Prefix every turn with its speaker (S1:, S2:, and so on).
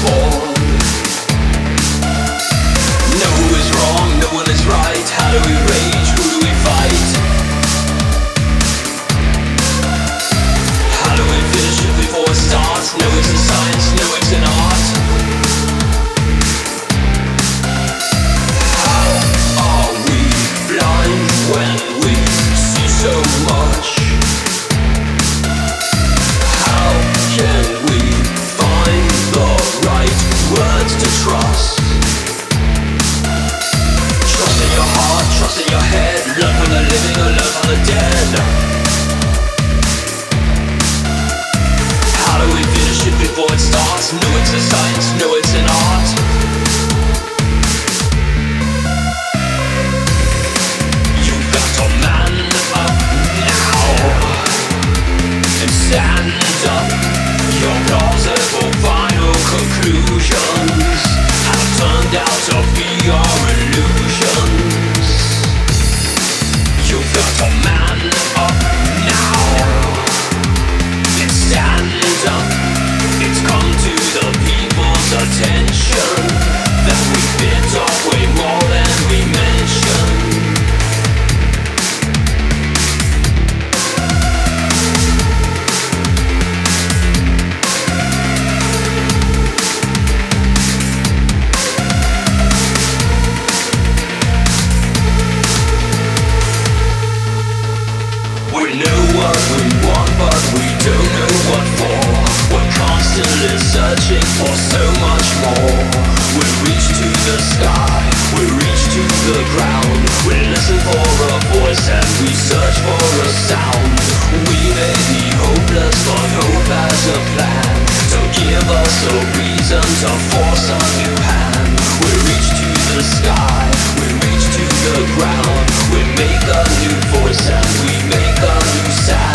S1: fall. No is wrong, no one is right. How do we rage? Who do we fight? How do we finish it before it starts? No, it's a science, no, it's an art. How are we blind when we see so much? How can we find the right words to trust? Trust in your heart, trust in your head. Learn from the living or learn from the dead. How do we finish it before it starts? No, it's a science, no, it's an art. You've got to man up now and stand up. Your plausible final conclusions have turned out to be your illusions. You've got to man up now and stand up. It's come to the people's attention that we bit off way more than we mentioned. We know what we want, but we don't know what for. We're constantly searching for so much more. We reach to the sky, we reach to the ground. We listen for a voice and we search for a sound. We may be hopeless, but hope has a plan. So give us a reason to force a new hand. We reach to the sky, we reach to the ground. We make a new voice and we make a new sound.